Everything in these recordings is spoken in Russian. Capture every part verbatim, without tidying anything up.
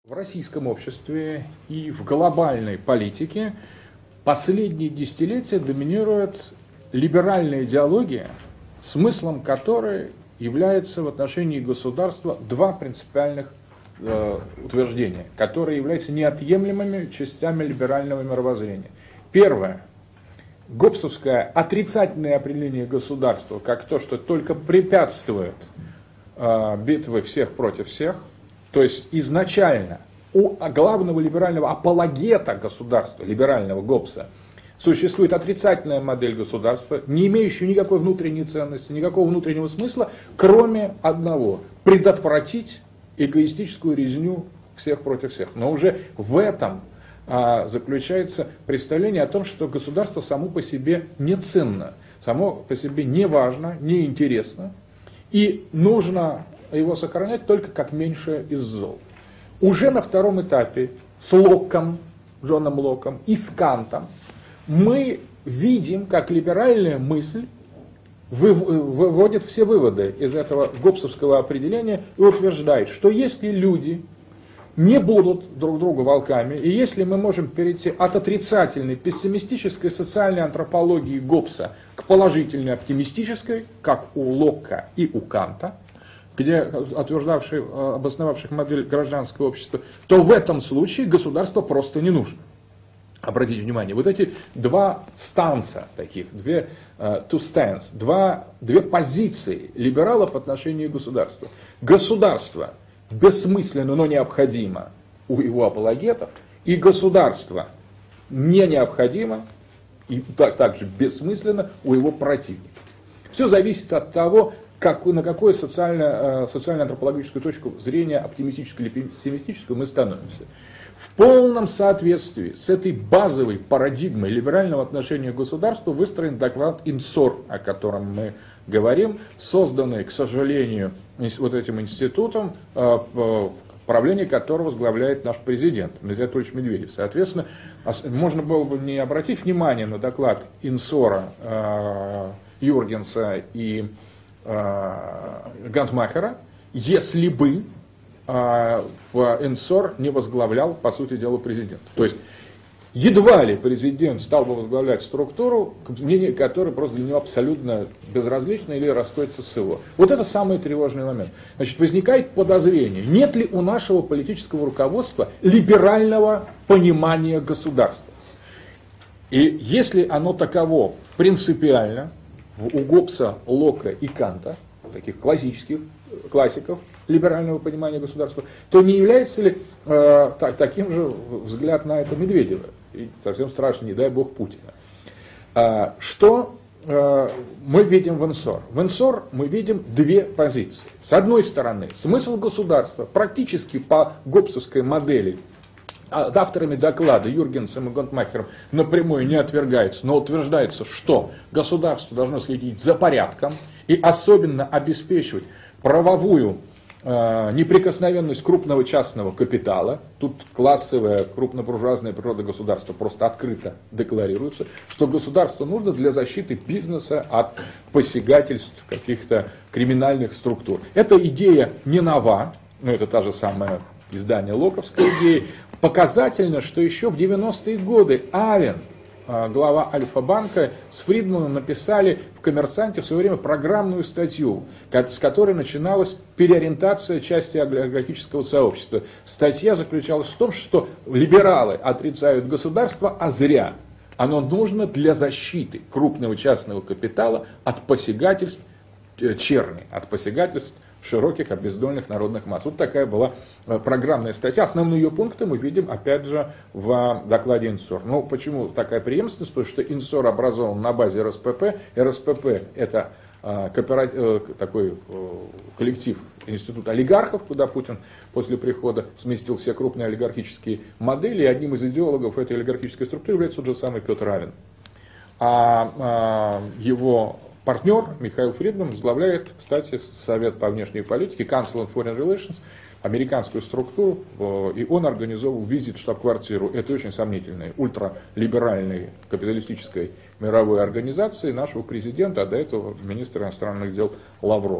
В российском обществе и в глобальной политике последние десятилетия доминирует либеральная идеология, смыслом которой является в отношении государства два принципиальных э, утверждения, которые являются неотъемлемыми частями либерального мировоззрения. Первое. Гоббсовское отрицательное определение государства как то, что только препятствует э, битве всех против всех. То есть изначально у главного либерального апологета государства, либерального Гоббса, существует отрицательная модель государства, не имеющая никакой внутренней ценности, никакого внутреннего смысла, кроме одного – предотвратить эгоистическую резню всех против всех. Но уже в этом а, заключается представление о том, что государство само по себе не ценно, само по себе не важно, не интересно, и нужно его сохранять только как меньшее из зол. Уже на втором этапе с Локком, Джоном Локком и с Кантом мы видим, как либеральная мысль выводит все выводы из этого гоббсовского определения и утверждает, что если люди не будут друг другу волками, и если мы можем перейти от отрицательной, пессимистической социальной антропологии Гоббса к положительной, оптимистической, как у Локка и у Канта, где утверждавших, обосновавших модель гражданского общества, то в этом случае государство просто не нужно. Обратите внимание, вот эти два станса таких, две, uh, two stance, два, две позиции либералов в отношении государства. Государство бессмысленно, но необходимо у его апологетов, и государство не необходимо и так, также бессмысленно у его противников. Все зависит от того, как, на какую социально, социально-антропологическую точку зрения, оптимистическую или пессимистическую, мы становимся. В полном соответствии с этой базовой парадигмой либерального отношения к государству выстроен доклад Инсор, о котором мы говорим, созданный, к сожалению, вот этим институтом, правление которого возглавляет наш президент Дмитрий Анатольевич Медведев. Соответственно, можно было бы не обратить внимание на доклад Инсора, Юргенса и Гантмахера, если бы в Инсор не возглавлял, по сути дела, президент. То есть, едва ли президент стал бы возглавлять структуру, мнение которой просто для него абсолютно безразлично или расходится с его. Вот это самый тревожный момент. Значит, возникает подозрение, нет ли у нашего политического руководства либерального понимания государства. И если оно таково принципиально, у Гоббса, Локка и Канта, таких классических классиков либерального понимания государства, то не является ли э, так, таким же взгляд на это Медведева? И совсем страшно, не дай бог, Путина. А, что э, мы видим в Инсор? В Инсор мы видим две позиции. С одной стороны, смысл государства практически по гоббсовской модели авторами доклада Юргенсом и Гантмахером напрямую не отвергается, но утверждается, что государство должно следить за порядком и особенно обеспечивать правовую э, неприкосновенность крупного частного капитала. Тут классовая крупнобуржуазная природа государства просто открыто декларируется, что государство нужно для защиты бизнеса от посягательств каких-то криминальных структур. Эта идея не нова, но это та же самая издание локковской идеи. Показательно, что еще в девяностые годы Авен, глава Альфа-банка, с Фридманом написали в «Коммерсанте» в свое время программную статью, с которой начиналась переориентация части олигархического сообщества. Статья заключалась в том, что либералы отрицают государство, а зря. Оно нужно для защиты крупного частного капитала от посягательств черни, от посягательств широких обездоленных народных масс. Вот такая была программная статья. Основные ее пункты мы видим, опять же, в докладе Инсор. Ну, почему такая преемственность? Потому что Инсор образован на базе эр эс пэ пэ. эр эс пэ пэ – это кооператив, такой коллектив, институт олигархов, куда Путин после прихода сместил все крупные олигархические модели. И одним из идеологов этой олигархической структуры является тот же самый Петр Авен. А, а его партнер Михаил Фридман возглавляет, кстати, Совет по внешней политике, Council on Foreign Relations, американскую структуру, и он организовал визит в штаб-квартиру этой очень сомнительной, ультралиберальной капиталистической мировой организации нашего президента, а до этого министра иностранных дел Лаврова.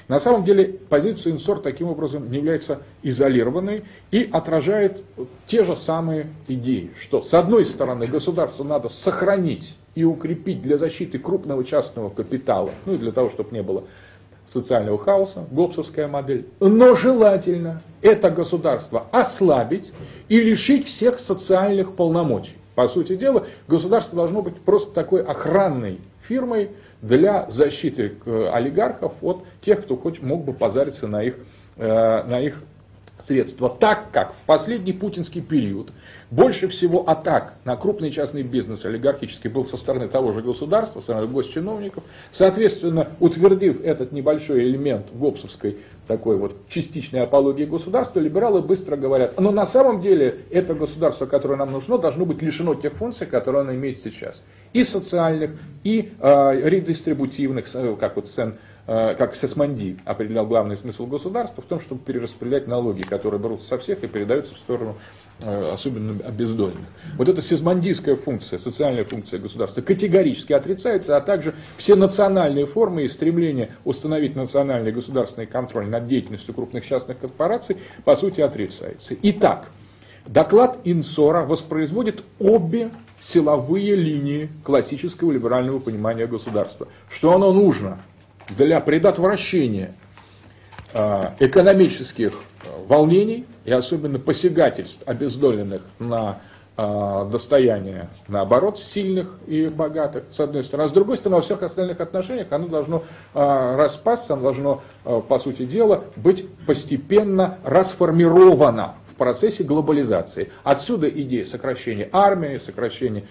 На самом деле позиция Инсор таким образом не является изолированной и отражает те же самые идеи, что с одной стороны государству надо сохранить и укрепить для защиты крупного частного капитала, ну и для того, чтобы не было социального хаоса, гоббсовская модель, но желательно это государство ослабить и лишить всех социальных полномочий. По сути дела, государство должно быть просто такой охранной фирмой для защиты олигархов от тех, кто хоть мог бы позариться на их, на их средства. Так как в последний путинский период больше всего атак на крупный частный бизнес олигархический был со стороны того же государства, со стороны госчиновников, соответственно, утвердив этот небольшой элемент гоббсовской такой вот частичной апологии государства, либералы быстро говорят, но на самом деле это государство, которое нам нужно, должно быть лишено тех функций, которые оно имеет сейчас. И социальных, и э, редистрибутивных, как вот Сен как Сесманди определял главный смысл государства в том, чтобы перераспределять налоги, которые берутся со всех и передаются в сторону особенно обездоленных. Вот эта сесмандийская функция, социальная функция государства категорически отрицается, а также все национальные формы и стремление установить национальный государственный контроль над деятельностью крупных частных корпораций по сути отрицается. Итак, доклад Инсора воспроизводит обе силовые линии классического либерального понимания государства. Что оно нужно для предотвращения экономических волнений и особенно посягательств обездоленных на достояние, наоборот, сильных и богатых, с одной стороны. А с другой стороны, во всех остальных отношениях оно должно распасться, оно должно, по сути дела, быть постепенно расформировано в процессе глобализации. Отсюда идея сокращения армии, сокращения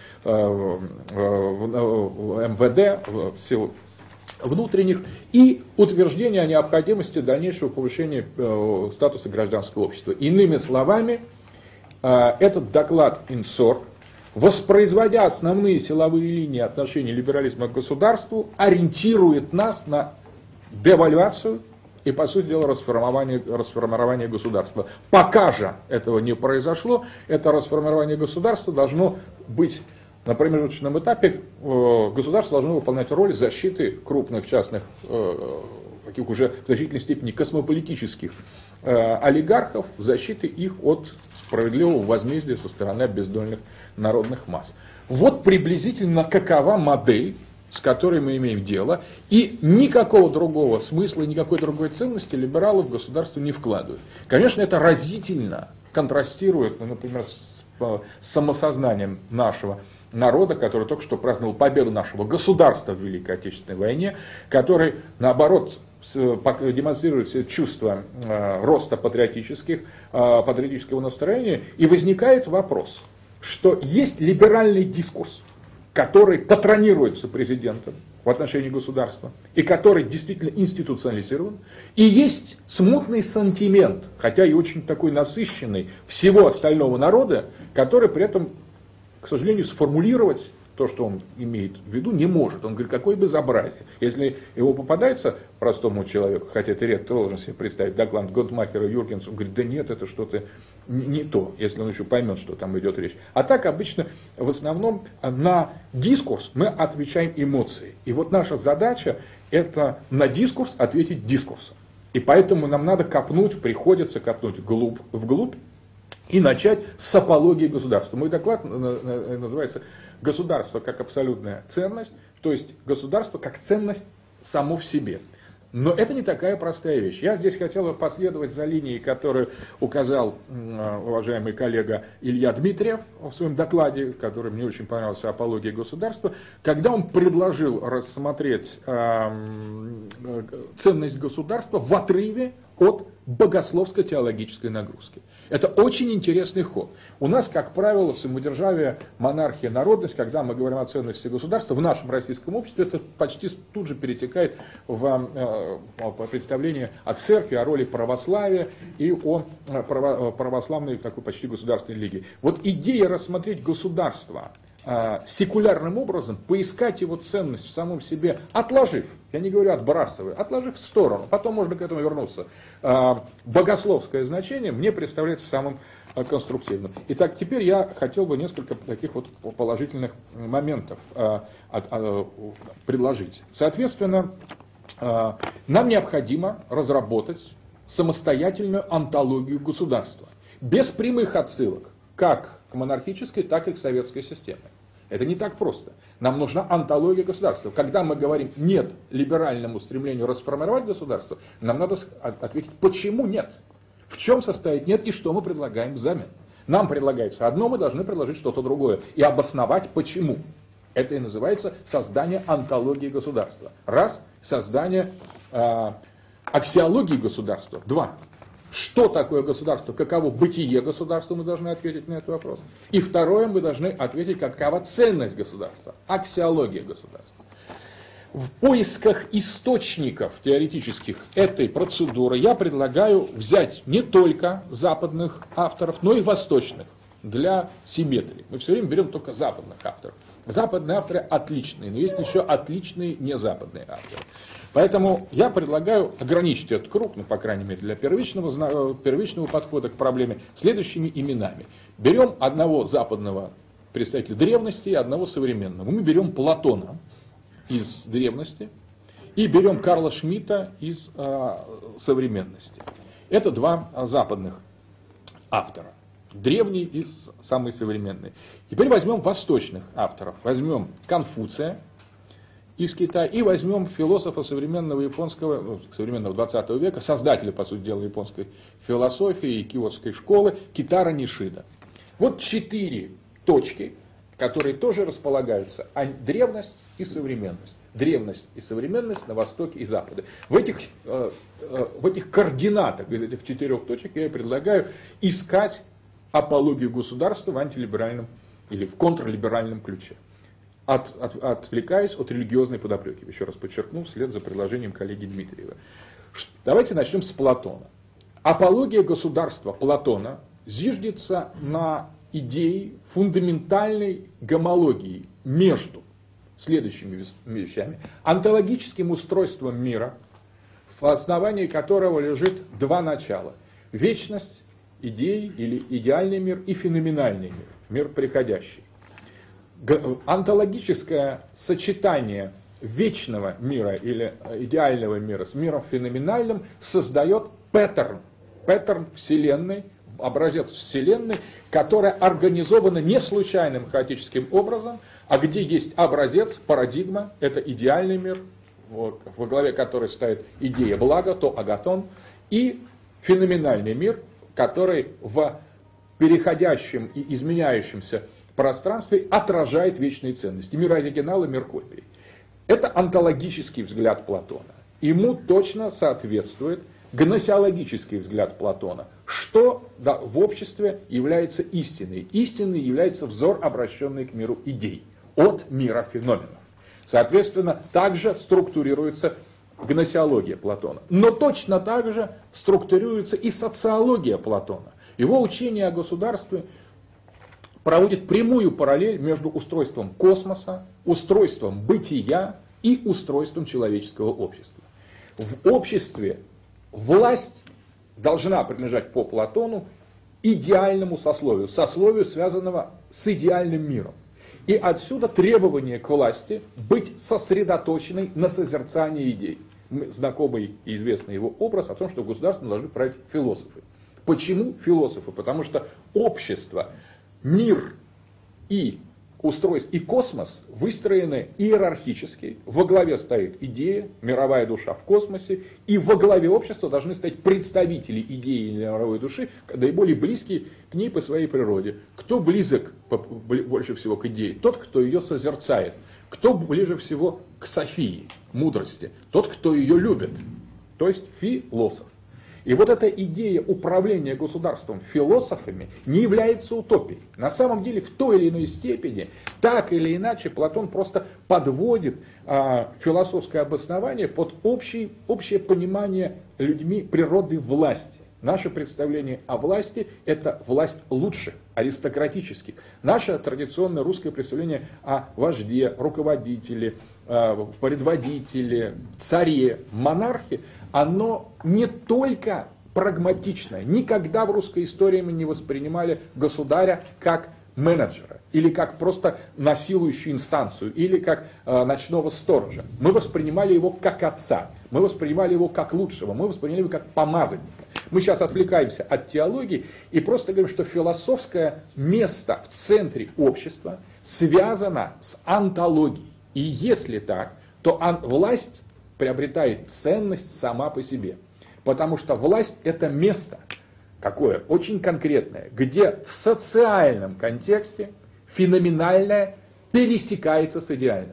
эм вэ дэ, сил внутренних, и утверждение о необходимости дальнейшего повышения э, статуса гражданского общества. Иными словами, э, этот доклад Инсор, воспроизводя основные силовые линии отношений либерализма к государству, ориентирует нас на девальвацию и, по сути дела, расформирование, расформирование государства. Пока же этого не произошло, это расформирование государства должно быть на промежуточном этапе. Государство должно выполнять роль защиты крупных частных, таких уже в значительной степени космополитических олигархов, защиты их от справедливого возмездия со стороны обездоленных народных масс. Вот приблизительно какова модель, с которой мы имеем дело, и никакого другого смысла, никакой другой ценности либералы в государство не вкладывают. Конечно, это разительно контрастирует, например, с самосознанием нашего народа, который только что праздновал победу нашего государства в Великой Отечественной войне, который, наоборот, демонстрирует чувство роста патриотических, патриотического настроения, и возникает вопрос, что есть либеральный дискурс, который патронируется президентом в отношении государства, и который действительно институционализирован, и есть смутный сантимент, хотя и очень такой насыщенный всего остального народа, который при этом, к сожалению, сформулировать то, что он имеет в виду, не может. Он говорит, какое безобразие. Если его попадается простому человеку, хотя это редко, должен себе представить, доклад Готмахера, Юргенса, он говорит, да нет, это что-то не то, если он еще поймет, что там идет речь. А так обычно, в основном, на дискурс мы отвечаем эмоцией. И вот наша задача, это на дискурс ответить дискурсом. И поэтому нам надо копнуть, приходится копнуть вглубь, вглубь, и начать с апологии государства. Мой доклад называется «Государство как абсолютная ценность», то есть государство как ценность само в себе. Но это не такая простая вещь. Я здесь хотел последовать за линией, которую указал уважаемый коллега Илья Дмитриев в своем докладе, который мне очень понравился, «Апология государства», когда он предложил рассмотреть ценность государства в отрыве от богословско-теологической нагрузки. Это очень интересный ход. У нас, как правило, самодержавие, монархия, народность, когда мы говорим о ценности государства, в нашем российском обществе это почти тут же перетекает в э, представление о церкви, о роли православия и о право, православной такой почти государственной религии. Вот идея рассмотреть государство секулярным образом, поискать его ценность в самом себе, отложив, я не говорю отбрасывая, отложив в сторону, потом можно к этому вернуться. Богословское значение мне представляется самым конструктивным. Итак, теперь я хотел бы несколько таких вот положительных моментов предложить. Соответственно, нам необходимо разработать самостоятельную онтологию государства, без прямых отсылок как к монархической, так и к советской системе. Это не так просто. Нам нужна онтология государства. Когда мы говорим «нет» либеральному стремлению расформировать государство, нам надо ответить, почему нет, в чем состоит нет и что мы предлагаем взамен. Нам предлагается одно, мы должны предложить что-то другое и обосновать почему. Это и называется создание онтологии государства. Раз, создание э, аксиологии государства. Два. Что такое государство, каково бытие государства, мы должны ответить на этот вопрос. И второе, мы должны ответить, какова ценность государства, аксиология государства. В поисках источников теоретических этой процедуры я предлагаю взять не только западных авторов, но и восточных для симметрии. Мы все время берем только западных авторов. Западные авторы отличные, но есть еще отличные незападные авторы. Поэтому я предлагаю ограничить этот круг, ну, по крайней мере, для первичного, первичного подхода к проблеме, следующими именами. Берем одного западного представителя древности и одного современного. Мы берем Платона из древности и берем Карла Шмидта из э, современности. Это два западных автора. Древний и самый современный. Теперь возьмем восточных авторов. Возьмем Конфуция из Китая и возьмем философа современного японского, ну, современного двадцатого века, создателя, по сути дела, японской философии и киотской школы Китара Нишида. Вот четыре точки, которые тоже располагаются, а древность и современность. Древность и современность на востоке и западе. В этих, э, э, в этих координатах из этих четырех точек я предлагаю искать апологию государства в антилиберальном или в контрлиберальном ключе. От, от, отвлекаясь от религиозной подоплеки. Еще раз подчеркну, вслед за предложением коллеги Дмитриева. Давайте начнем с Платона. Апология государства Платона зиждется на идее фундаментальной гомологии между следующими вещами. Онтологическим устройством мира, в основании которого лежит два начала. Вечность идеи или идеальный мир и феноменальный мир, мир приходящий. Онтологическое сочетание вечного мира или идеального мира с миром феноменальным создает паттерн, паттерн Вселенной, образец Вселенной, которая организована не случайным хаотическим образом, а где есть образец, парадигма, это идеальный мир, вот, во главе которой стоит идея блага, то агатон, и феноменальный мир, который в переходящем и изменяющемся пространстве отражает вечные ценности. Мир оригинала, мир копии. Это онтологический взгляд Платона. Ему точно соответствует гносеологический взгляд Платона. Что да, в обществе является истиной? Истиной является взор, обращенный к миру идей, от мира феноменов. Соответственно, также структурируется гносеология Платона. Но точно так же структурируется и социология Платона. Его учение о государстве проводит прямую параллель между устройством космоса, устройством бытия и устройством человеческого общества. В обществе власть должна принадлежать по Платону идеальному сословию, сословию, связанного с идеальным миром. И отсюда требование к власти быть сосредоточенной на созерцании идей. Знакомый и известный его образ о том, что государство должны править философы. Почему философы? Потому что общество, мир и устройство, и космос выстроены иерархически. Во главе стоит идея, мировая душа в космосе, и во главе общества должны стоять представители идеи или мировой души, наиболее близкие к ней по своей природе. Кто близок больше всего к идее? Тот, кто ее созерцает. Кто ближе всего к Софии, мудрости? Тот, кто ее любит. То есть философ. И вот эта идея управления государством философами не является утопией. На самом деле, в той или иной степени, так или иначе, Платон просто подводит а, философское обоснование под общий, общее понимание людьми природы власти. Наше представление о власти – это власть лучших, аристократических. Наше традиционное русское представление о вожде, руководителе, предводителе, царе, монархе, оно не только прагматичное. Никогда в русской истории мы не воспринимали государя как менеджера, или как просто насилующую инстанцию, или как э, ночного сторожа. Мы воспринимали его как отца, мы воспринимали его как лучшего, мы воспринимали его как помазанника. Мы сейчас отвлекаемся от теологии и просто говорим, что философское место в центре общества связано с онтологией. И если так, то власть приобретает ценность сама по себе. Потому что власть – это место, какое? Очень конкретное, где в социальном контексте феноменальное пересекается с идеальным.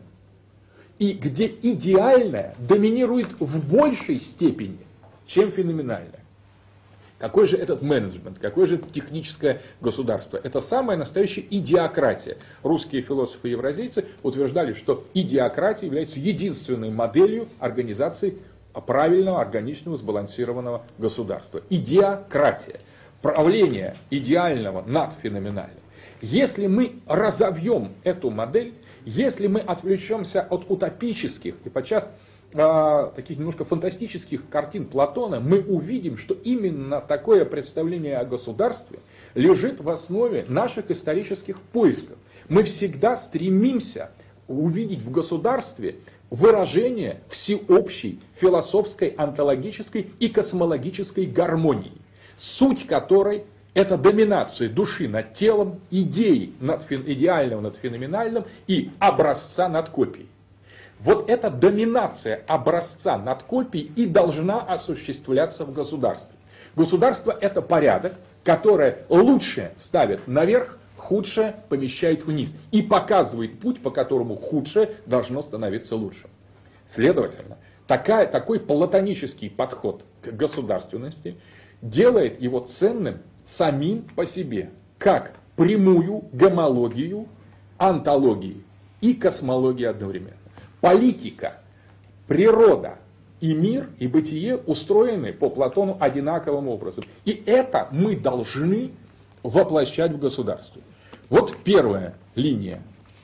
И где идеальное доминирует в большей степени, чем феноменальное. Какой же этот менеджмент, какое же техническое государство? Это самая настоящая идеократия. Русские философы и евразийцы утверждали, что идеократия является единственной моделью организации правильного, органичного, сбалансированного государства. Идеократия. Правление идеального над феноменальным. Если мы разовьем эту модель, если мы отвлечемся от утопических и подчас э, таких немножко фантастических картин Платона, мы увидим, что именно такое представление о государстве лежит в основе наших исторических поисков. Мы всегда стремимся увидеть в государстве выражение всеобщей философской, онтологической и космологической гармонии, суть которой это доминация души над телом, идеи над, идеального над феноменальным и образца над копией. Вот эта доминация образца над копией и должна осуществляться в государстве. Государство – это порядок, которое лучшее ставит наверх, худшее помещает вниз и показывает путь, по которому худшее должно становиться лучшим. Следовательно, такая, такой платонический подход к государственности делает его ценным самим по себе, как прямую гомологию, онтологии и космологии одновременно. Политика, природа и мир, и бытие устроены по Платону одинаковым образом. И это мы должны воплощать в государстве. Вот первая линия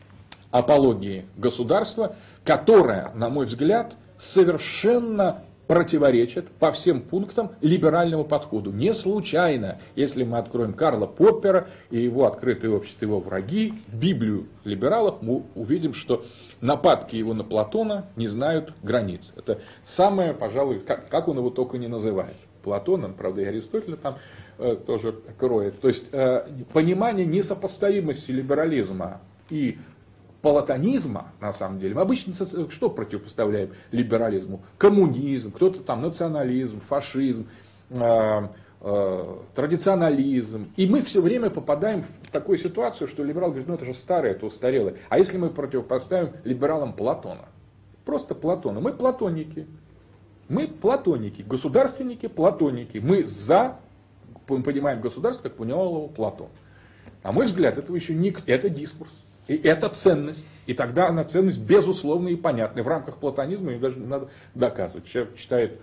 апологии государства, которая, на мой взгляд, совершенно противоречит по всем пунктам либеральному подходу. Не случайно, если мы откроем Карла Поппера и его «Открытое общество, его враги», Библию либералов, мы увидим, что нападки его на Платона не знают границ. Это самое, пожалуй, как, как он его только не называет. Платоном, правда, и Аристотеля там э, тоже кроет. То есть э, понимание несопоставимости либерализма и платонизма, на самом деле, мы обычно что противопоставляем либерализму? Коммунизм, кто-то там национализм, фашизм, э, э, традиционализм. И мы все время попадаем в такую ситуацию, что либерал говорит, ну это же старое, это устарелое. А если мы противопоставим либералам Платона? Просто Платона. Мы платоники. Мы платоники, государственники, платоники. Мы за, мы понимаем государство, как понимал его Платон. На мой взгляд, этого еще не... Это дискурс. И это ценность. И тогда она ценность безусловная и понятная. В рамках платонизма ее даже не надо доказывать. Человек читает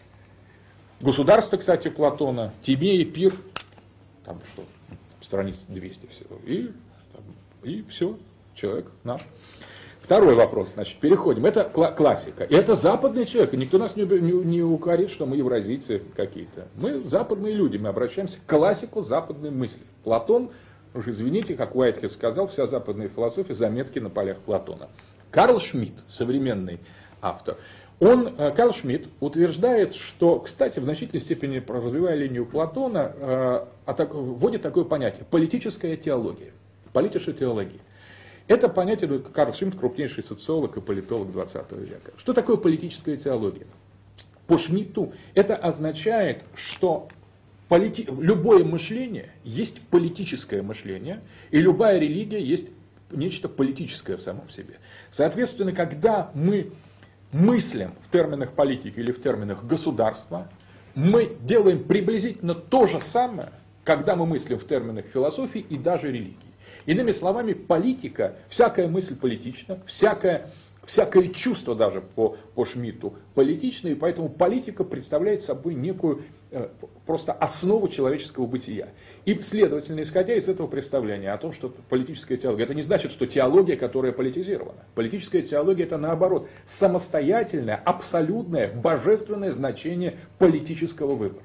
«Государство», кстати, Платона, «Тимея», «Пир», там что, страниц двести всего. И, там, и все, человек наш. Второй вопрос, значит, переходим. Это классика. И это западный человек. И никто нас не, не, не укорит, что мы евразийцы какие-то. Мы западные люди, мы обращаемся к классику западной мысли. Платон, уж извините, как Уайтхед сказал, вся западная философия заметки на полях Платона. Карл Шмидт, современный автор, он, Карл Шмидт, утверждает, что, кстати, в значительной степени, развивая линию Платона, вводит такое понятие – политическая теология. Политическая теология. Это понятие Карл Шмидт, крупнейший социолог и политолог двадцатого века. Что такое политическая теология? По Шмидту это означает, что полити... любое мышление есть политическое мышление, и любая религия есть нечто политическое в самом себе. Соответственно, когда мы мыслим в терминах политики или в терминах государства, мы делаем приблизительно то же самое, когда мы мыслим в терминах философии и даже религии. Иными словами, политика, всякая мысль политична, всякое, всякое чувство даже по, по Шмидту политично, и поэтому политика представляет собой некую э, просто основу человеческого бытия. И, следовательно, исходя из этого представления о том, что политическая теология, это не значит, что теология, которая политизирована. Политическая теология это наоборот самостоятельное, абсолютное, божественное значение политического выбора.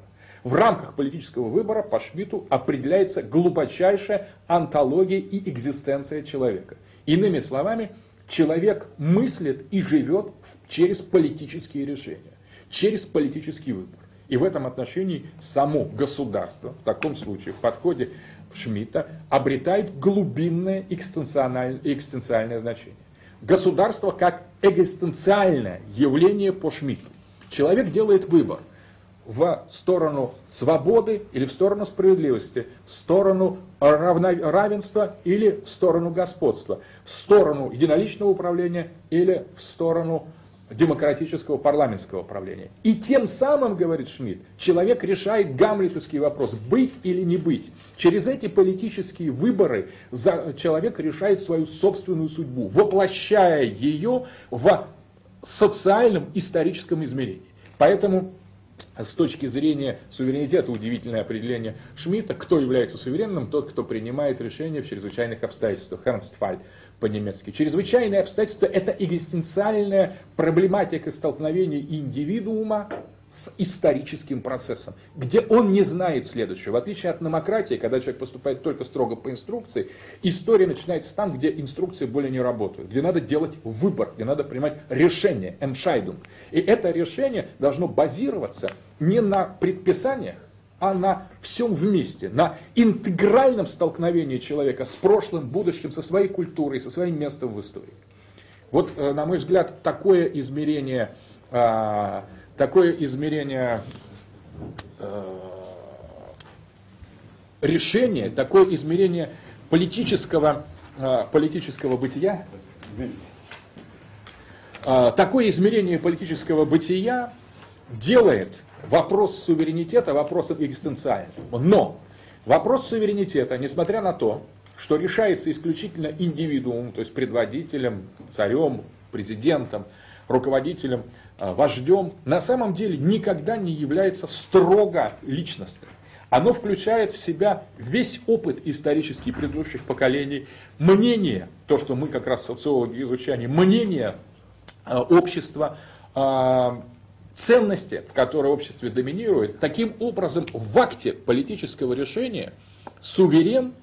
В рамках политического выбора по Шмидту определяется глубочайшая онтология и экзистенция человека. Иными словами, человек мыслит и живет через политические решения, через политический выбор. И в этом отношении само государство, в таком случае, в подходе Шмидта, обретает глубинное экзистенциальное, экзистенциальное значение. Государство как экзистенциальное явление по Шмидту. Человек делает выбор в сторону свободы или в сторону справедливости, в сторону равно, равенства или в сторону господства, в сторону единоличного управления или в сторону демократического парламентского управления. И тем самым, говорит Шмидт, человек решает гамлетовский вопрос, быть или не быть. Через эти политические выборы человек решает свою собственную судьбу, воплощая ее в социальном историческом измерении. Поэтому с точки зрения суверенитета удивительное определение Шмидта: кто является суверенным? Тот, кто принимает решения в чрезвычайных обстоятельствах. Ernstfall по-немецки. Чрезвычайные обстоятельства — это экзистенциальная проблематика столкновения индивидуума с историческим процессом, где он не знает следующего. В отличие от номократии, когда человек поступает только строго по инструкции, история начинается там, где инструкции более не работают, где надо делать выбор, где надо принимать решение, Entscheidung. И это решение должно базироваться не на предписаниях, а на всем вместе, на интегральном столкновении человека с прошлым, будущим, со своей культурой, со своим местом в истории. Вот, на мой взгляд, такое измерение, такое измерение решения, такое измерение политического, политического бытия, такое измерение политического бытия делает вопрос суверенитета вопросом экзистенциальным. Но вопрос суверенитета, несмотря на то, что решается исключительно индивидуумом, то есть предводителем, царем, президентом, руководителем, вождем, на самом деле никогда не является строго личностным. Оно включает в себя весь опыт исторический предыдущих поколений, мнение, то, что мы как раз социологи изучаем, мнение общества, ценности, которые в обществе доминируют. Таким образом, в акте политического решения суверен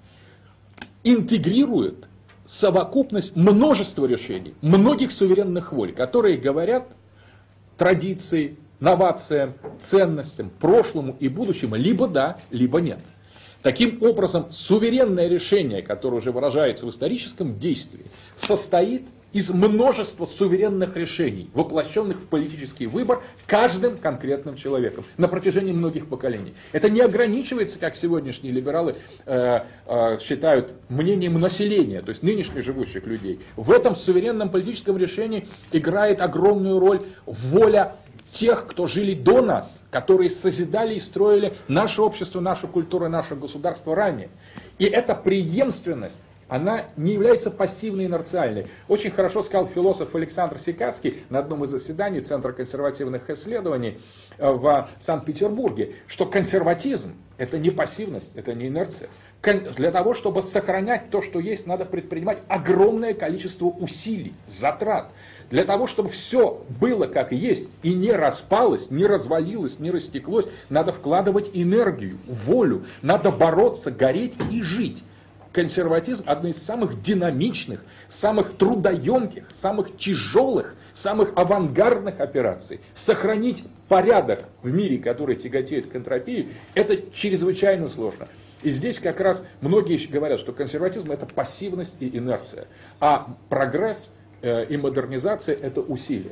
интегрирует совокупность множества решений, многих суверенных воль, которые говорят традиции, новациям, ценностям, прошлому и будущему либо да, либо нет. Таким образом, суверенное решение, которое уже выражается в историческом действии, состоит из множества суверенных решений, воплощенных в политический выбор каждым конкретным человеком на протяжении многих поколений. Это не ограничивается, как сегодняшние либералы э, э, считают, мнением населения, то есть нынешних живущих людей. В этом суверенном политическом решении играет огромную роль воля тех, кто жили до нас, которые созидали и строили наше общество, нашу культуру, наше государство ранее. И эта преемственность, она не является пассивной, инерциальной. Очень хорошо сказал философ Александр Сикацкий на одном из заседаний Центра консервативных исследований в Санкт-Петербурге, что консерватизм — это не пассивность, это не инерция. Для того, чтобы сохранять то, что есть, надо предпринимать огромное количество усилий, затрат. Для того, чтобы все было как есть и не распалось, не развалилось, не растеклось, надо вкладывать энергию, волю, надо бороться, гореть и жить. Консерватизм — одна из самых динамичных, самых трудоемких, самых тяжелых, самых авангардных операций. Сохранить порядок в мире, который тяготеет к энтропии, это чрезвычайно сложно. И здесь как раз многие говорят, что консерватизм — это пассивность и инерция, а прогресс и модернизация — это усилие.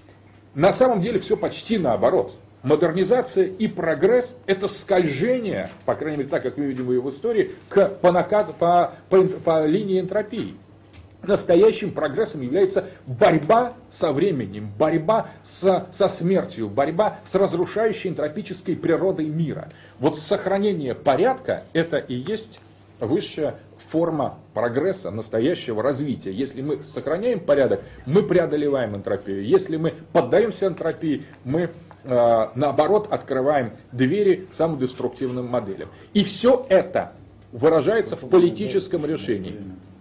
На самом деле все почти наоборот. Модернизация и прогресс — это скольжение, по крайней мере так, как мы видим в истории, к, по, накат, по, по, по линии энтропии. Настоящим прогрессом является борьба со временем, борьба со, со смертью, борьба с разрушающей энтропической природой мира. Вот сохранение порядка — это и есть высшая форма прогресса, настоящего развития. Если мы сохраняем порядок, мы преодолеваем энтропию. Если мы поддаемся энтропии, мы э, наоборот открываем двери к самодеструктивным моделям. И все это выражается в политическом решении.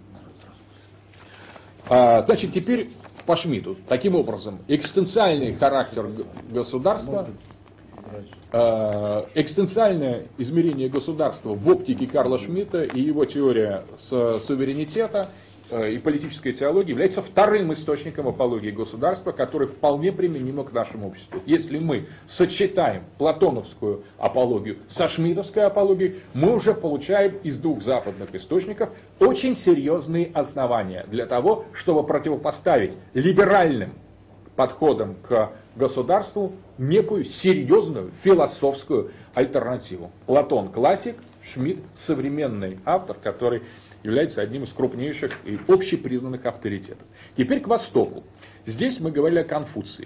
А, значит, теперь по Шмидту. Таким образом, экзистенциальный характер государства Экзистенциальное измерение государства в оптике Карла Шмидта и его теория суверенитета и политическая теология является вторым источником апологии государства, который вполне применим к нашему обществу. Если мы сочетаем платоновскую апологию со шмидтовской апологией, мы уже получаем из двух западных источников очень серьезные основания для того, чтобы противопоставить либеральным подходом к государству некую серьезную философскую альтернативу. Платон классик, Шмидт современный автор, который является одним из крупнейших и общепризнанных авторитетов. Теперь к Востоку. Здесь мы говорили о Конфуции.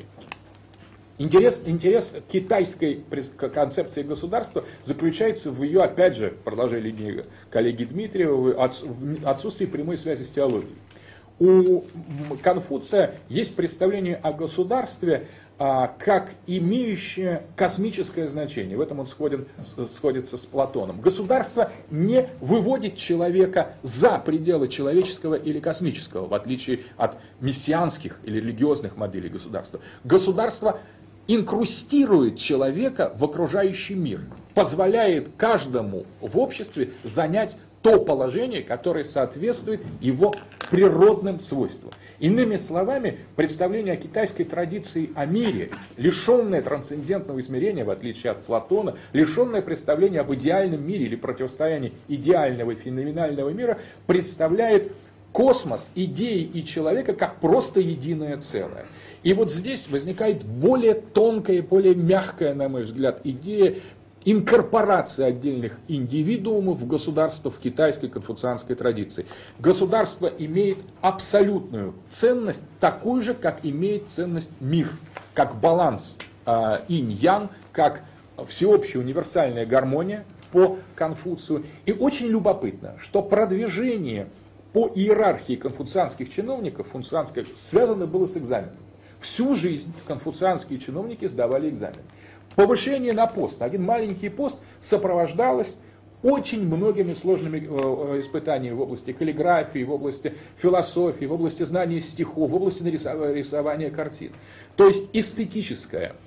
Интерес, интерес китайской концепции государства заключается в ее, опять же, продолжая линию коллеги Дмитриева, в отсутствии прямой связи с теологией. У Конфуция есть представление о государстве как имеющее космическое значение. В этом он сходен, сходится с Платоном. Государство не выводит человека за пределы человеческого или космического, в отличие от мессианских или религиозных моделей государства. Государство инкрустирует человека в окружающий мир, позволяет каждому в обществе занять то положение, которое соответствует его природным свойствам. Иными словами, представление о китайской традиции о мире, лишенное трансцендентного измерения, в отличие от Платона, лишенное представления об идеальном мире или противостоянии идеального и феноменального мира, представляет космос, идеи и человека как просто единое целое. И вот здесь возникает более тонкая, более мягкая, на мой взгляд, идея инкорпорации отдельных индивидуумов в государство в китайской конфуцианской традиции. Государство имеет абсолютную ценность, такую же, как имеет ценность мир, как баланс э, инь-ян, как всеобщая универсальная гармония по Конфуцию. И очень любопытно, что продвижение по иерархии конфуцианских чиновников конфуцианских, связано было с экзаменом. Всю жизнь конфуцианские чиновники сдавали экзамен. Повышение на пост, один маленький пост, сопровождалось очень многими сложными испытаниями в области каллиграфии, в области философии, в области знания стихов, в области рисования картин. То есть эстетическая,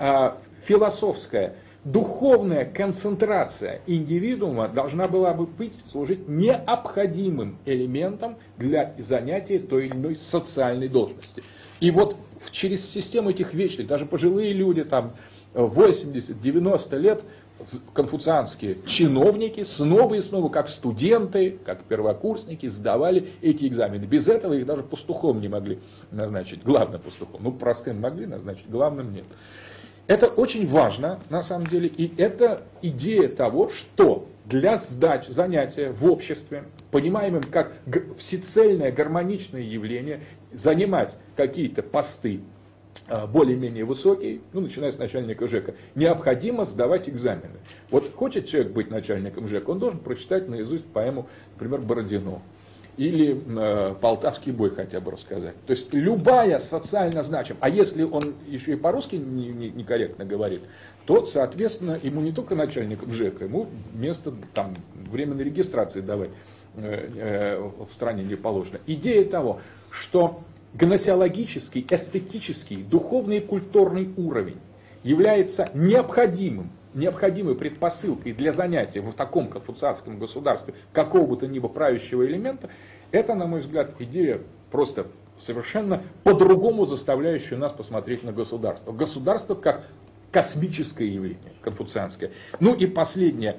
философская, духовная концентрация индивидуума должна была бы быть, служить необходимым элементом для занятия той или иной социальной должности. И вот через систему этих вечных, даже пожилые люди, там, восемьдесят-девяносто лет, конфуцианские чиновники снова и снова, как студенты, как первокурсники, сдавали эти экзамены. Без этого их даже пастухом не могли назначить, главным пастухом. Ну, простым могли назначить, главным нет. Это очень важно, на самом деле, и это идея того, что для сдач, занятия в обществе, понимаемым как всецельное гармоничное явление, занимать какие-то посты более-менее высокие, ну, начиная с начальника ЖЭКа, необходимо сдавать экзамены. Вот хочет человек быть начальником ЖЭКа, он должен прочитать наизусть поэму, например, Бородино. Или э, Полтавский бой хотя бы рассказать. То есть любая социально значимая, а если он еще и по-русски не, не, некорректно говорит, то, соответственно, ему не только начальником ЖЭКа, ему место там, временной регистрации давать э, э, в стране не положено. Идея того, что гносеологический, эстетический, духовный и культурный уровень является необходимым, необходимой предпосылкой для занятия в таком конфуцианском государстве какого бы то ни было правящего элемента, это, на мой взгляд, идея просто совершенно по-другому заставляющая нас посмотреть на государство. Государство как космическое явление, конфуцианское. Ну и последнее,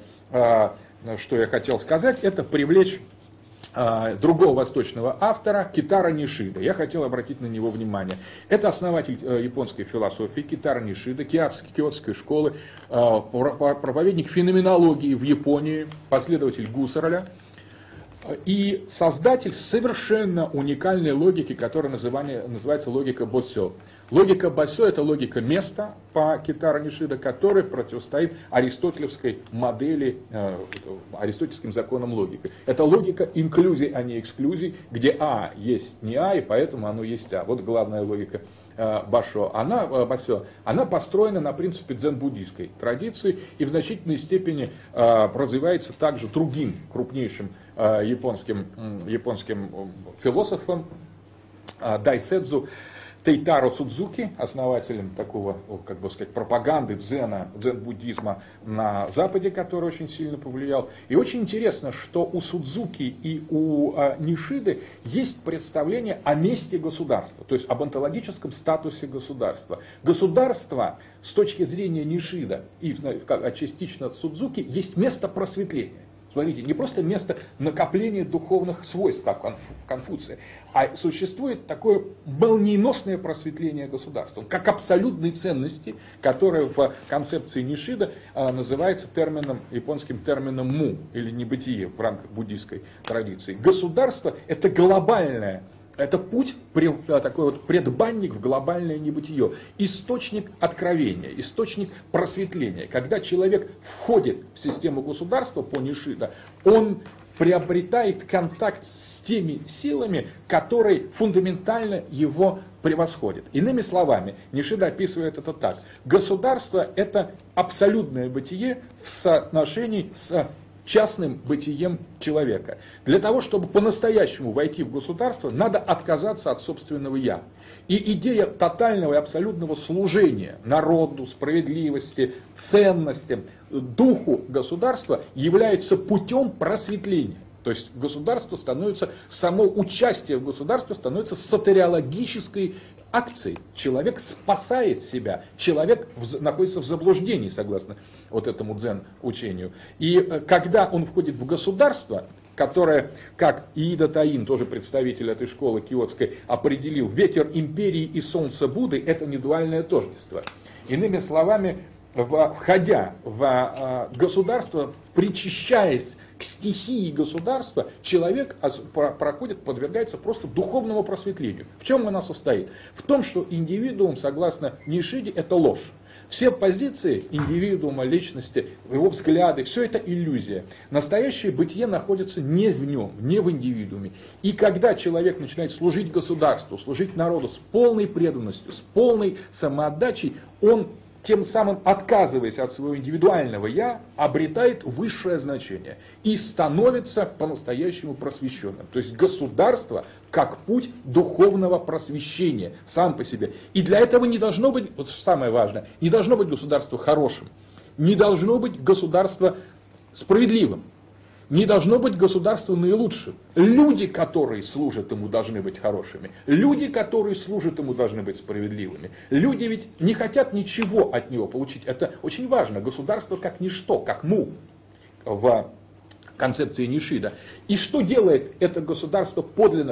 что я хотел сказать, это привлечь другого восточного автора, Китара Нишида. Я хотел обратить на него внимание. Это основатель японской философии Китара Нишида, киотской школы, проповедник феноменологии в Японии, последователь Гуссерля и создатель совершенно уникальной логики, которая называется логика Босё. Логика Босё — это логика места по Китара Нишида, которая противостоит аристотелевской модели, э, аристотельским законам логики. Это логика инклюзий, а не эксклюзий, где А есть не А, и поэтому оно есть А. Вот главная логика э, Босё. Она, э, Босё, она построена на принципе дзен-буддийской традиции и в значительной степени э, развивается также другим крупнейшим э, японским, э, японским философом э, Дайседзу. Тейтаро Судзуки, основателем такого, как бы сказать, пропаганды дзена, дзен-буддизма на Западе, который очень сильно повлиял. И очень интересно, что у Судзуки и у а, Нишиды есть представление о месте государства, то есть об онтологическом статусе государства. Государство с точки зрения Нишида и как, частично Судзуки есть место просветления. Смотрите, не просто место накопления духовных свойств, как в Конфуции, а существует такое молниеносное просветление государства, как абсолютной ценности, которая в концепции Нишида а, называется термином, японским термином му, или небытие в рамках буддийской традиции. Государство – это глобальное. Это путь, такой вот предбанник в глобальное небытие, источник откровения, источник просветления. Когда человек входит в систему государства по Нишида, он приобретает контакт с теми силами, которые фундаментально его превосходят. Иными словами, Нишида описывает это так. Государство – это абсолютное бытие в соотношении с частным бытием человека. Для того, чтобы по-настоящему войти в государство, надо отказаться от собственного «я». И идея тотального и абсолютного служения народу, справедливости, ценностям, духу государства является путем просветления. То есть государство становится, само участие в государстве становится сатериологической акцией. Человек спасает себя, человек в, находится в заблуждении, согласно вот этому дзен-учению. И когда он входит в государство, которое, как Иида Таин, тоже представитель этой школы киотской, определил, ветер империи и солнце Будды – это не дуальное тождество. Иными словами, входя в государство, причащаясь к стихии государства, человек проходит, подвергается просто духовному просветлению. В чем оно состоит? В том, что индивидуум, согласно Нишиде, это ложь. Все позиции индивидуума, личности, его взгляды, все это иллюзия. Настоящее бытие находится не в нем, не в индивидууме. И когда человек начинает служить государству, служить народу с полной преданностью, с полной самоотдачей, он, тем самым отказываясь от своего индивидуального «я», обретает высшее значение и становится по-настоящему просвещенным. То есть государство как путь духовного просвещения сам по себе. И для этого не должно быть, вот самое важное, не должно быть государство хорошим, не должно быть государство справедливым, не должно быть государство наилучшим. Люди, которые служат ему, должны быть хорошими. Люди, которые служат ему, должны быть справедливыми. Люди ведь не хотят ничего от него получить. Это очень важно. Государство как ничто, как му в концепции Нишида. И что делает это государство подлинно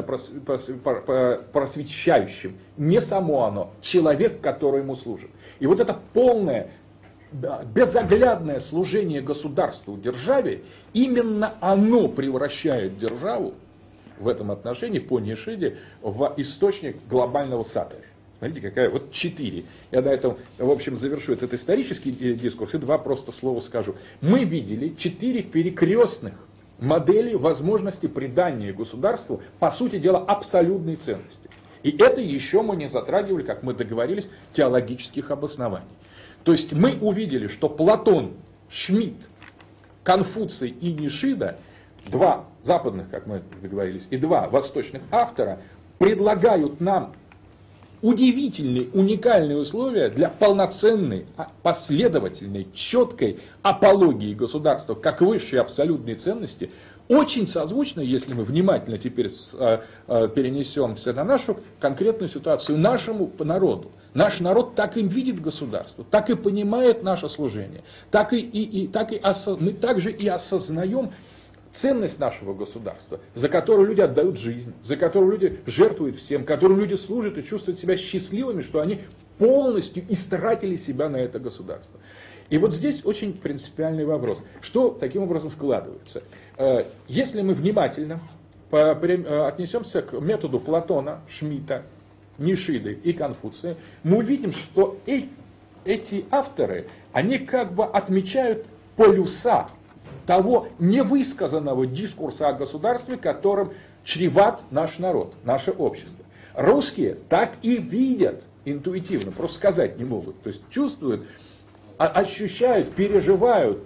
просвещающим? Не само оно, человек, который ему служит. И вот это полное, безоглядное служение государству, державе, именно оно превращает державу в этом отношении по Нишиде в источник глобального сатори. Смотрите, какая вот четыре. Я на этом, в общем, завершу этот исторический дискурс и два просто слова скажу. Мы видели четыре перекрестных модели возможности придания государству, по сути дела, абсолютной ценности. И это еще мы не затрагивали, как мы договорились, теологических обоснований. То есть мы увидели, что Платон, Шмидт, Конфуций и Нишида, два западных, как мы договорились, и два восточных автора, предлагают нам удивительные, уникальные условия для полноценной, последовательной, четкой апологии государства как высшей абсолютной ценности, очень созвучно, если мы внимательно теперь перенесемся на нашу конкретную ситуацию, нашему народу. Наш народ так и видит государство, так и понимает наше служение, так и, и, и, так и осо... мы также и осознаем ценность нашего государства, за которую люди отдают жизнь, за которую люди жертвуют всем, которым люди служат и чувствуют себя счастливыми, что они полностью истратили себя на это государство. И вот здесь очень принципиальный вопрос. Что таким образом складывается? Если мы внимательно отнесемся к методу Платона, Шмидта, Нишиды и Конфуция, мы увидим, что эти авторы, они как бы отмечают полюса того невысказанного дискурса о государстве, которым чреват наш народ, наше общество. Русские так и видят интуитивно, просто сказать не могут. То есть чувствуют, ощущают, переживают,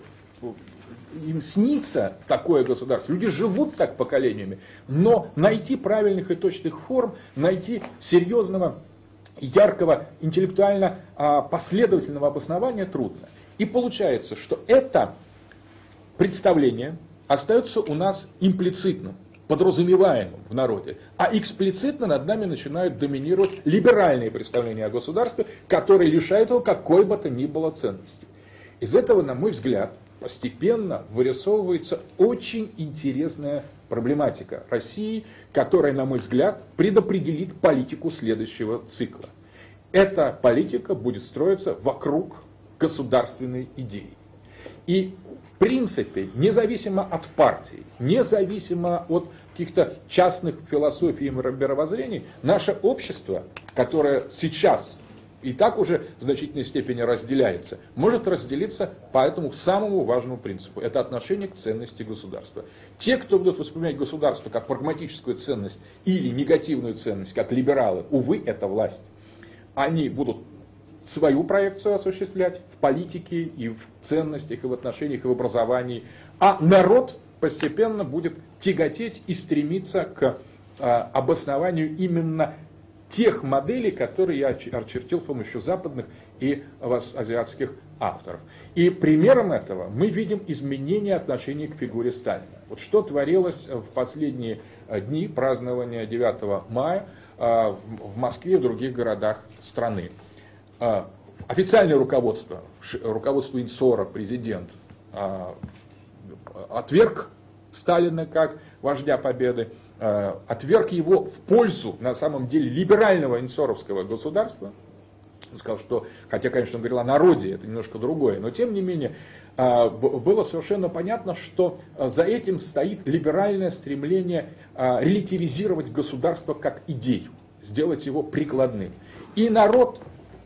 им снится такое государство. Люди живут так поколениями, но найти правильных и точных форм, найти серьезного яркого интеллектуально последовательного обоснования трудно. И получается, что это представление остается у нас имплицитным, подразумеваемым в народе, а эксплицитно над нами начинают доминировать либеральные представления о государстве, которые лишают его какой бы то ни было ценности. Из этого, на мой взгляд, постепенно вырисовывается очень интересная проблематика России, которая, на мой взгляд, предопределит политику следующего цикла. Эта политика будет строиться вокруг государственной идеи. И в принципе, независимо от партий, независимо от каких-то частных философий и мировоззрений, наше общество, которое сейчас и так уже в значительной степени разделяется, может разделиться по этому самому важному принципу. Это отношение к ценности государства. Те, кто будут воспринимать государство как прагматическую ценность или негативную ценность, как либералы, увы, это власть, они будут свою проекцию осуществлять в политике, и в ценностях, и в отношениях, и в образовании. А народ постепенно будет тяготеть и стремиться к а, обоснованию именно тех моделей, которые я очертил с помощью западных и азиатских авторов. И примером этого мы видим изменение отношений к фигуре Сталина. Вот что творилось в последние дни празднования девятого мая в Москве и в других городах страны. Официальное руководство, руководство ИНСОРа, президент, отверг Сталина как вождя победы, отверг его в пользу, на самом деле, либерального инсоровского государства. Он сказал, что, хотя, конечно, он говорил о народе, это немножко другое, но тем не менее было совершенно понятно, что за этим стоит либеральное стремление релятивизировать государство как идею, сделать его прикладным. И народ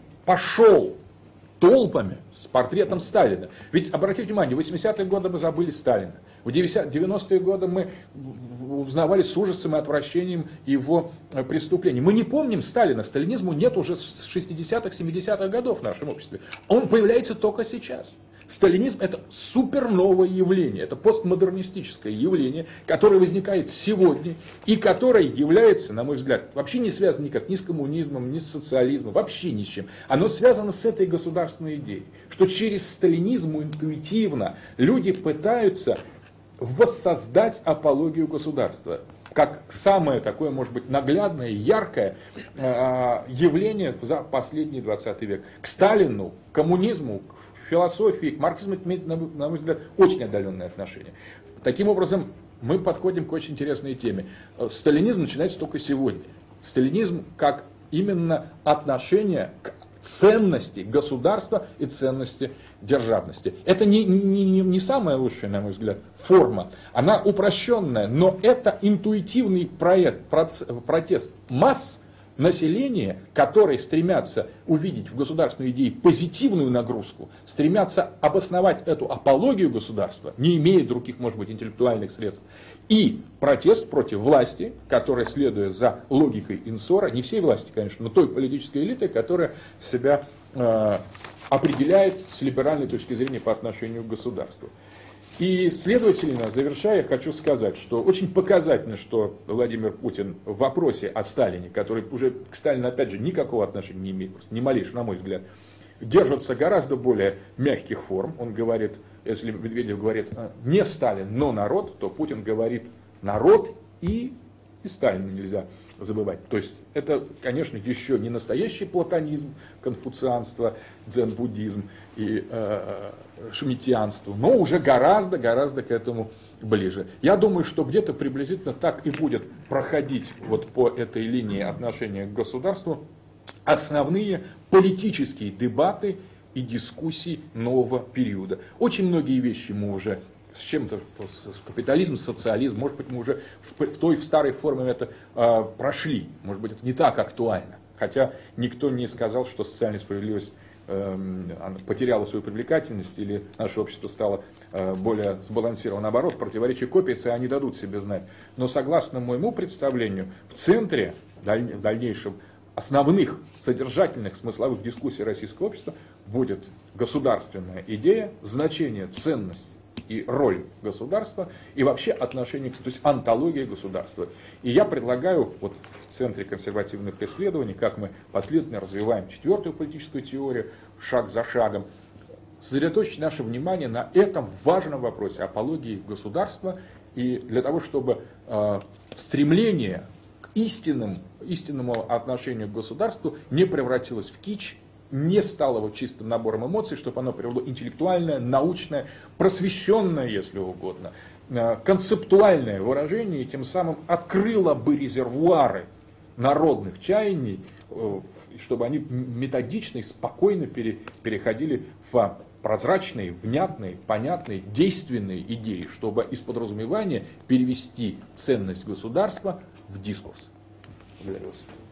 пошел толпами с портретом Сталина. Ведь, обратите внимание, в восьмидесятые годы мы забыли Сталина. В девяностые годы мы узнавали с ужасом и отвращением его преступлений. Мы не помним Сталина. Сталинизму нет уже с шестидесятых, семидесятых годов в нашем обществе. Он появляется только сейчас. Сталинизм — это суперновое явление, это постмодернистическое явление, которое возникает сегодня и которое является, на мой взгляд, вообще не связано никак ни с коммунизмом, ни с социализмом, вообще ни с чем. Оно связано с этой государственной идеей, что через сталинизм интуитивно люди пытаются воссоздать апологию государства, как самое такое, может быть, наглядное, яркое э, явление за последний двадцатый век. К Сталину, к коммунизму, к философии, к марксизму имеет, на мой взгляд, очень отдаленное отношение. Таким образом, мы подходим к очень интересной теме. Сталинизм начинается только сегодня. Сталинизм как именно отношение к ценности государства и ценности державности. Это не, не, не самая лучшая, на мой взгляд, форма. Она упрощенная, но это интуитивный проезд, протест масс населения, которые стремятся увидеть в государственной идее позитивную нагрузку, стремятся обосновать эту апологию государства, не имея других, может быть, интеллектуальных средств, и протест против власти, которая, следуя за логикой Инсора, не всей власти, конечно, но той политической элиты, которая себя э, определяет с либеральной точки зрения по отношению к государству. И, следовательно, завершая, хочу сказать, что очень показательно, что Владимир Путин в вопросе о Сталине, который уже к Сталину, опять же, никакого отношения не имеет, ни малейшего, на мой взгляд, держится гораздо более мягких форм. Он говорит, если Медведев говорит не Сталин, но народ, то Путин говорит народ и, и Сталина нельзя забывать. То есть это, конечно, еще не настоящий платонизм, конфуцианство, дзен-буддизм и э, шмидтианство, но уже гораздо-гораздо к этому ближе. Я думаю, что где-то приблизительно так и будет проходить вот по этой линии отношения к государству основные политические дебаты и дискуссии нового периода. Очень многие вещи мы уже с чем-то, капитализм, социализм, может быть, мы уже в той в старой форме это э, прошли, может быть, это не так актуально. Хотя никто не сказал, что социальная справедливость э, потеряла свою привлекательность или наше общество стало э, более сбалансировано. Наоборот, противоречия копятся, и они дадут себе знать. Но согласно моему представлению, в центре в дальнейшем основных содержательных смысловых дискуссий российского общества будет государственная идея, значение, ценность и роль государства, и вообще отношение, то есть антология государства. И я предлагаю вот в Центре консервативных исследований, как мы последовательно развиваем четвертую политическую теорию, шаг за шагом, сосредоточить наше внимание на этом важном вопросе апологии государства, и для того, чтобы э, стремление к истинным, истинному отношению к государству не превратилось в кич, не стало вот чистым набором эмоций, чтобы оно привело интеллектуальное, научное, просвещенное, если угодно, э, концептуальное выражение, и тем самым открыло бы резервуары народных чаяний, э, чтобы они методично и спокойно пере, переходили в прозрачные, внятные, понятные, действенные идеи, чтобы из подразумевания перевести ценность государства в дискурс. Благодарю вас.